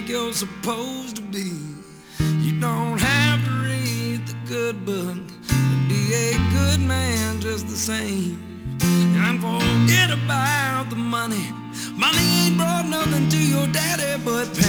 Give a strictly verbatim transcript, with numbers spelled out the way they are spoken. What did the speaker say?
think you're supposed to be. You don't have to read the good book to be a good man just the same. And forget about the money. Money ain't brought nothing to your daddy but pain.